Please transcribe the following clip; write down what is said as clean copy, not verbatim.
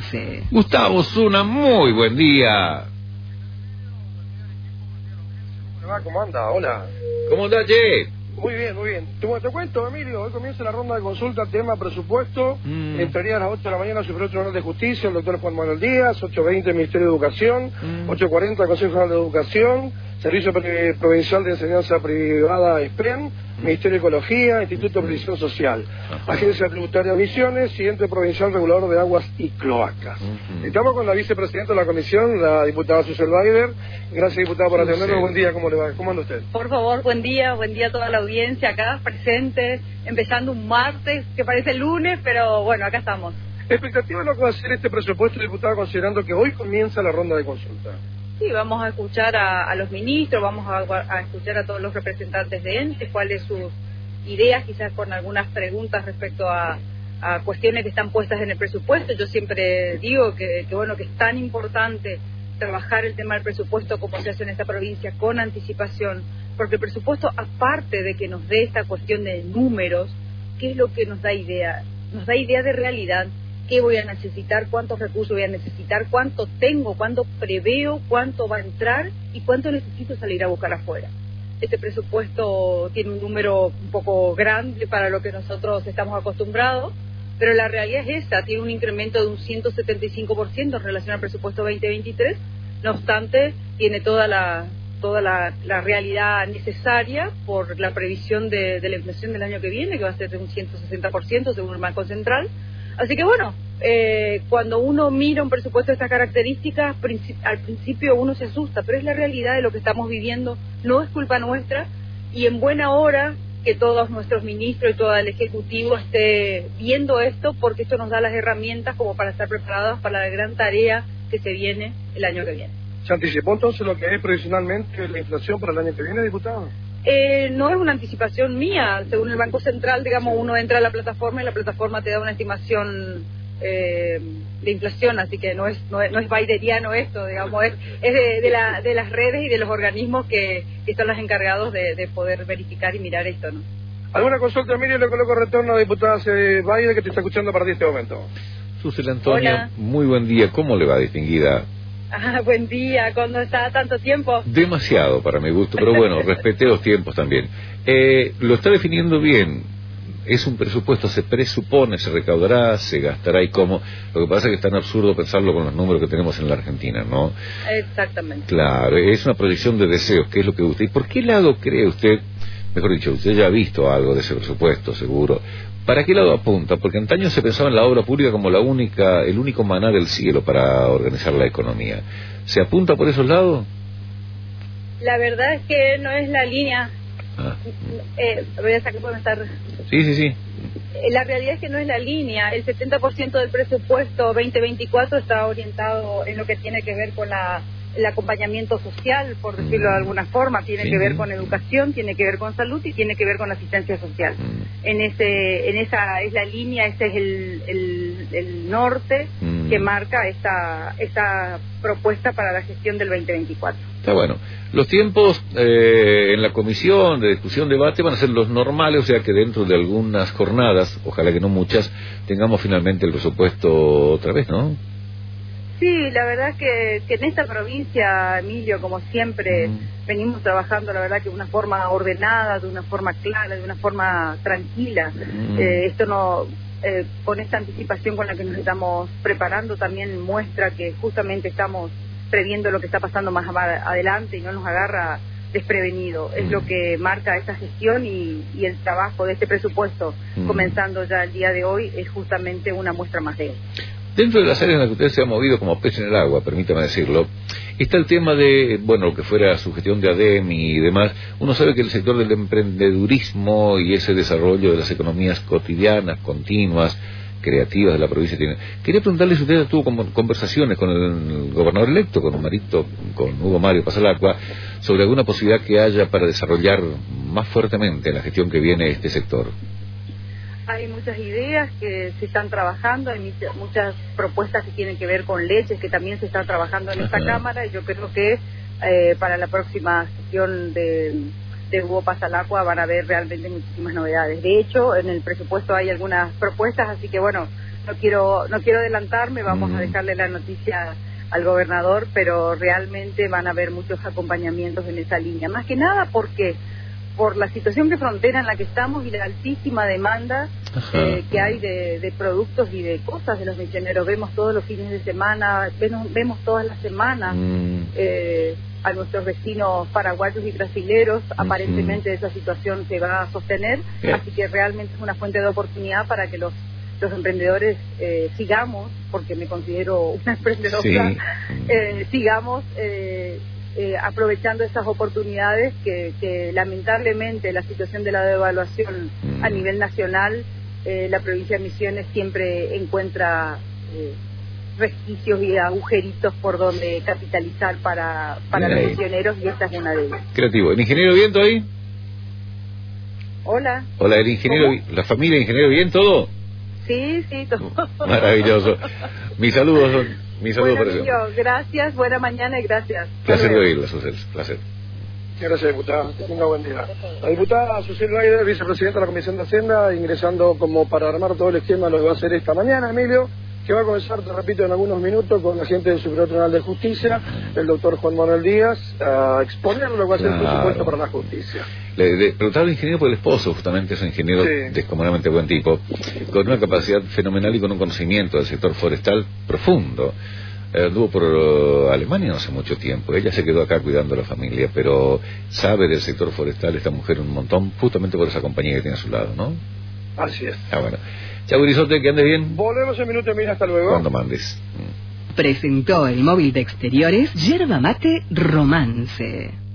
dice? Gustavo Zuna, muy buen día. ¿Cómo anda? Hola. ¿Cómo andás, Che? Muy bien, muy bien. Te cuento, Emilio, hoy comienza la ronda de consulta, tema presupuesto. Entraría a las 8 de la mañana Superior Tribunal de Justicia, el doctor Juan Manuel Díaz, 8:20 Ministerio de Educación, 8:40 Consejo General de Educación, Servicio Provincial de Enseñanza Privada SPREN, Ministerio de Ecología, Instituto de Previsión Social, Agencia Tributaria de Misiones, Ente Provincial Regulador de Aguas y Cloacas. Estamos con la vicepresidenta de la comisión, la diputada Susel Baider. Gracias, diputada, por atendernos. Buen día, ¿cómo le va? ¿Cómo anda usted? Por favor, buen día a toda la audiencia acá presente, empezando un martes que parece lunes, pero bueno, acá estamos. ¿Expectativa de lo que va a ser este presupuesto, diputada, considerando que hoy comienza la ronda de consulta? Sí, vamos a escuchar a los ministros, vamos a escuchar a todos los representantes de entes, cuáles sus ideas, quizás con algunas preguntas respecto a cuestiones que están puestas en el presupuesto. Yo siempre digo que bueno, que es tan importante trabajar el tema del presupuesto como se hace en esta provincia con anticipación, porque el presupuesto, aparte de que nos dé esta cuestión de números, ¿qué es lo que nos da idea? Nos da idea de realidad. ¿Qué voy a necesitar? ¿Cuántos recursos voy a necesitar? ¿Cuánto tengo? ¿Cuánto preveo? ¿Cuánto va a entrar? ¿Y cuánto necesito salir a buscar afuera? Este presupuesto tiene un número un poco grande para lo que nosotros estamos acostumbrados, pero la realidad es esta, tiene un incremento de un 175% en relación al presupuesto 2023, no obstante, tiene toda la realidad necesaria por la previsión de la inflación del año que viene, que va a ser de un 160% según el Banco Central. Así que bueno, cuando uno mira un presupuesto de estas características, al principio uno se asusta, pero es la realidad de lo que estamos viviendo, no es culpa nuestra, y en buena hora que todos nuestros ministros y todo el Ejecutivo esté viendo esto, porque esto nos da las herramientas como para estar preparados para la gran tarea que se viene el año que viene. ¿Se anticipó entonces lo que es previsionalmente la inflación para el año que viene, diputado? No es una anticipación mía. Según el Banco Central, digamos, uno entra a la plataforma y la plataforma te da una estimación de inflación, así que no es baideriano esto, digamos, es de las redes y de los organismos que son los encargados de poder verificar y mirar esto, ¿no? ¿Alguna consulta, Emilio? Le coloco retorno a la diputada Baider, que te está escuchando a partir de este momento. Susel Antonio, hola. Muy buen día. ¿Cómo le va, distinguida? Buen día, ¿cuándo está tanto tiempo? Demasiado para mi gusto, pero bueno, respeté los tiempos también. Lo está definiendo bien. Es un presupuesto, se presupone, se recaudará, se gastará y cómo. Lo que pasa es que es tan absurdo pensarlo con los números que tenemos en la Argentina, ¿no? Exactamente. Claro, es una proyección de deseos, que es lo que usted... ¿Y por qué lado cree usted, mejor dicho, usted ya ha visto algo de ese presupuesto, seguro? ¿Para qué lado apunta? Porque antaño se pensaba en la obra pública como el único maná del cielo para organizar la economía. ¿Se apunta por esos lados? La verdad es que no es la línea. Voy a sacar por estar... Sí. La realidad es que no es la línea. El 70% del presupuesto 2024 está orientado en lo que tiene que ver con el acompañamiento social, por decirlo de alguna forma. Tiene que ver con educación, tiene que ver con salud y tiene que ver con asistencia social. Esa es la línea, ese es el norte que marca esta propuesta para la gestión del 2024. Está bueno. Los tiempos en la comisión de discusión, debate, van a ser los normales, o sea que dentro de algunas jornadas, ojalá que no muchas, tengamos finalmente el presupuesto otra vez, ¿no? Sí, la verdad que en esta provincia, Emilio, como siempre, venimos trabajando, la verdad, que de una forma ordenada, de una forma clara, de una forma tranquila. Esto no... con esta anticipación con la que nos estamos preparando también muestra que justamente estamos previendo lo que está pasando más adelante y no nos agarra desprevenido. Es lo que marca esta gestión y el trabajo de este presupuesto comenzando ya el día de hoy es justamente una muestra más de eso. Dentro de las áreas en las que usted se ha movido como pez en el agua, permítame decirlo, está el tema de, bueno, lo que fuera su gestión de ADEM y demás. Uno sabe que el sector del emprendedurismo y ese desarrollo de las economías cotidianas, continuas, creativas de la provincia tiene. Quería preguntarle si usted tuvo conversaciones con el gobernador electo, con Hugo Mario Pasalacqua, sobre alguna posibilidad que haya para desarrollar más fuertemente la gestión que viene este sector. Hay muchas ideas que se están trabajando, hay muchas propuestas que tienen que ver con leches que también se están trabajando en esta Cámara, y yo creo que para la próxima sesión de de Hugo Pasalacqua van a haber realmente muchísimas novedades. De hecho, en el presupuesto hay algunas propuestas, así que bueno, no quiero adelantarme, vamos a dejarle la noticia al gobernador, pero realmente van a haber muchos acompañamientos en esa línea. Más que nada porque por la situación de frontera en la que estamos y la altísima demanda que hay de productos y de cosas de los misioneros. Vemos todos los fines de semana, vemos todas las semanas a nuestros vecinos paraguayos y brasileros. Aparentemente esa situación se va a sostener, así que realmente es una fuente de oportunidad para que los emprendedores sigamos, porque me considero una emprendedora, sigamos aprovechando esas oportunidades que lamentablemente la situación de la devaluación a nivel nacional, la provincia de Misiones siempre encuentra resquicios y agujeritos por donde capitalizar para los misioneros, y esta es una de ellas. Creativo. ¿El ingeniero bien todo ahí? Hola. Hola, el ingeniero, la familia del ingeniero bien todo. Sí, todo. Maravilloso. Mis saludos para eso. Gracias, buena mañana y gracias. Placer de oírla, Susel, placer. Gracias, diputada. Que tenga buen día. La diputada Susel Leider, vicepresidenta de la Comisión de Hacienda, ingresando como para armar todo el esquema de lo que va a hacer esta mañana, Emilio, que va a comenzar, te repito, en algunos minutos con la gente del Superior Tribunal de Justicia, el doctor Juan Manuel Díaz, a exponer lo que va a ser el presupuesto para la justicia. Le preguntaba al ingeniero por el esposo, justamente es un ingeniero descomunalmente buen tipo, con una capacidad fenomenal y con un conocimiento del sector forestal profundo. Anduvo por Alemania no hace mucho tiempo, ella se quedó acá cuidando a la familia, pero sabe del sector forestal esta mujer un montón, justamente por esa compañía que tiene a su lado, ¿no? Así es. Bueno. Chau, Grisote, que andes bien. Volvemos en minuto, mira, hasta luego. Cuando mandes. Presentó el móvil de exteriores Yerba Mate Romance.